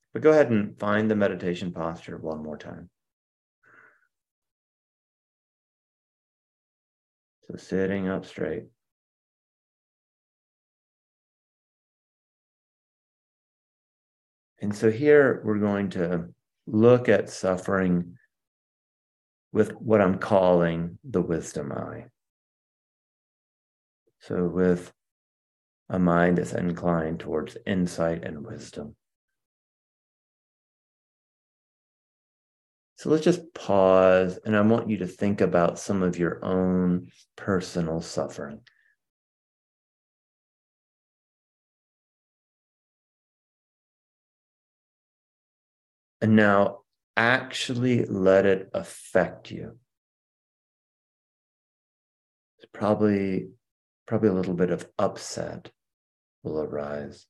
But go ahead and find the meditation posture one more time. So sitting up straight. And so here we're going to look at suffering with what I'm calling the wisdom eye. So with a mind that's inclined towards insight and wisdom. So let's just pause, and I want you to think about some of your own personal suffering. And now actually let it affect you. It's probably a little bit of upset will arise.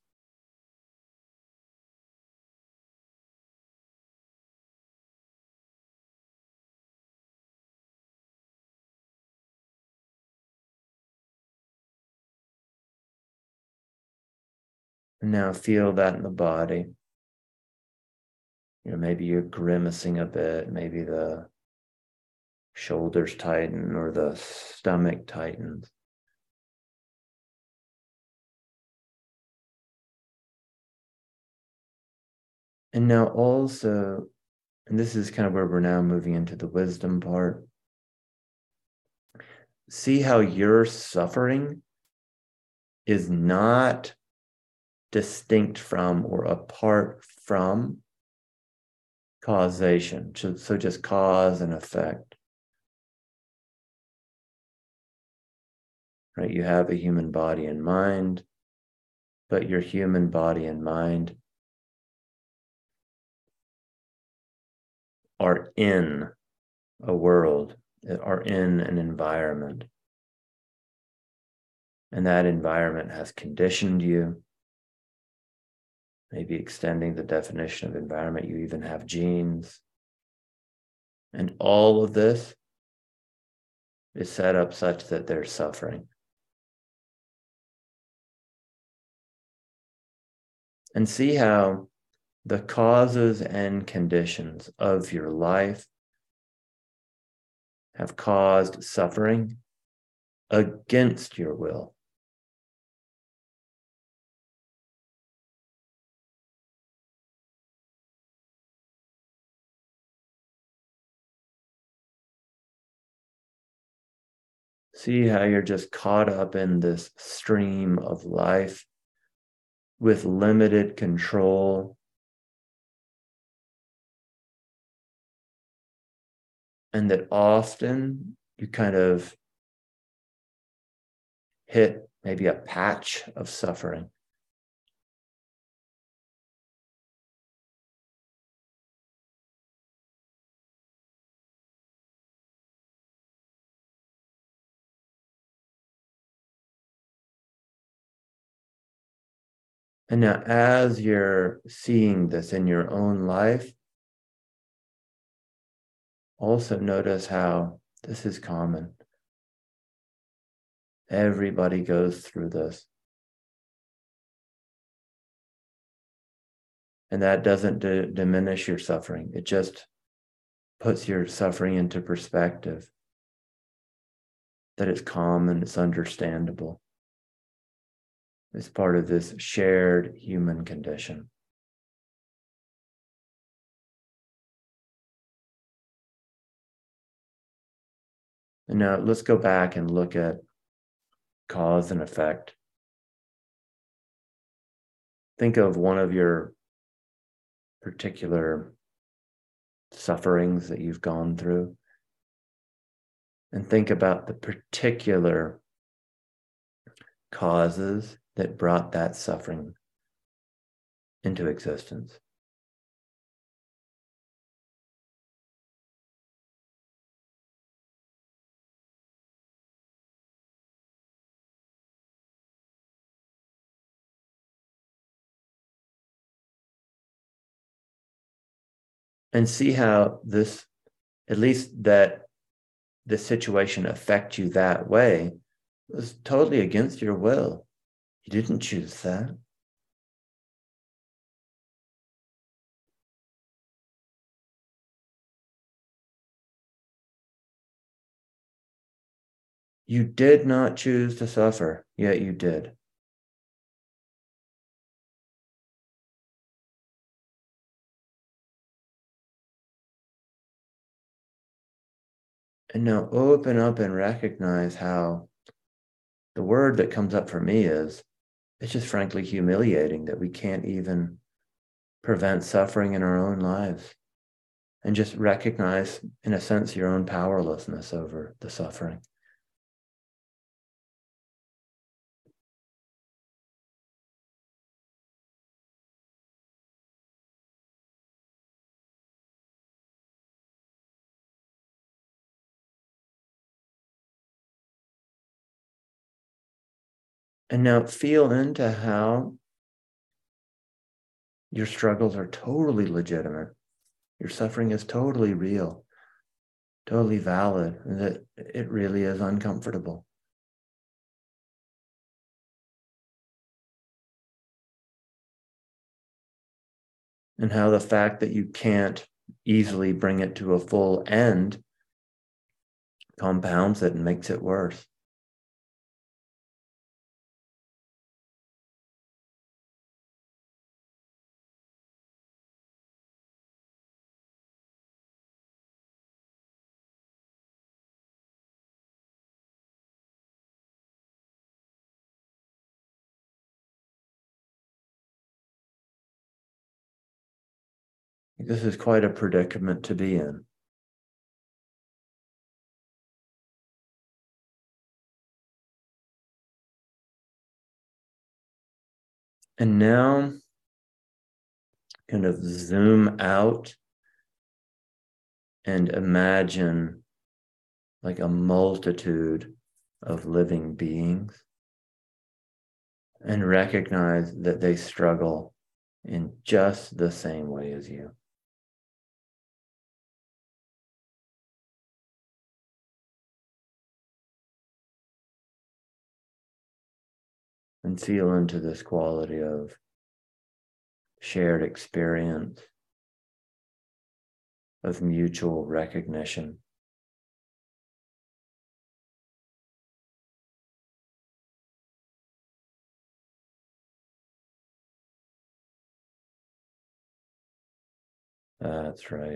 And now feel that in the body. Maybe you're grimacing a bit, maybe the shoulders tighten or the stomach tightens. And now also, and this is kind of where we're now moving into the wisdom part, see how your suffering is not distinct from or apart from causation. So just cause and effect. Right? You have a human body and mind, but your human body and mind are in a world, are in an environment. And that environment has conditioned you. Maybe extending the definition of environment, you even have genes. And all of this is set up such that there's suffering. And see how the causes and conditions of your life have caused suffering against your will. See how you're just caught up in this stream of life with limited control. And that often you kind of hit maybe a patch of suffering. And now, as you're seeing this in your own life, also notice how this is common. Everybody goes through this. And that doesn't diminish your suffering. It just puts your suffering into perspective. That it's common, it's understandable. It's part of this shared human condition. And now let's go back and look at cause and effect. Think of one of your particular sufferings that you've gone through, and think about the particular causes that brought that suffering into existence. And see how this, at least that the situation affect you that way, was totally against your will. You didn't choose that. You did not choose to suffer, yet you did. And now open up and recognize how the word that comes up for me is, it's just frankly humiliating that we can't even prevent suffering in our own lives. And just recognize, in a sense, your own powerlessness over the suffering. And now feel into how your struggles are totally legitimate. Your suffering is totally real, totally valid, and that it really is uncomfortable. And how the fact that you can't easily bring it to a full end compounds it and makes it worse. This is quite a predicament to be in. And now, kind of zoom out and imagine like a multitude of living beings, and recognize that they struggle in just the same way as you. And feel into this quality of shared experience, of mutual recognition. That's right.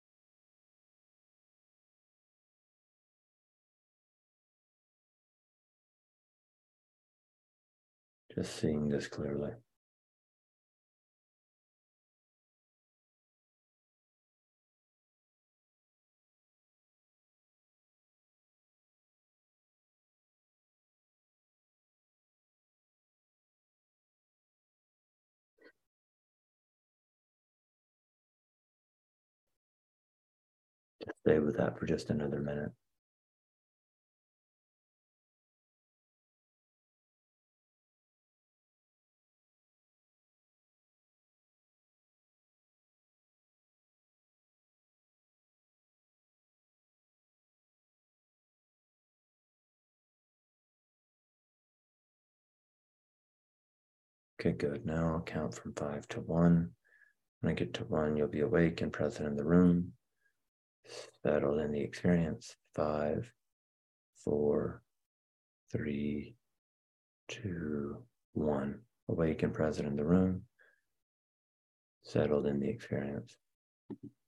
Just seeing this clearly. Just stay with that for just another minute. Okay, good. Now I'll count from 5 to 1. When I get to 1, you'll be awake and present in the room, settled in the experience. 5, 4, 3, 2, 1. Awake and present in the room, settled in the experience.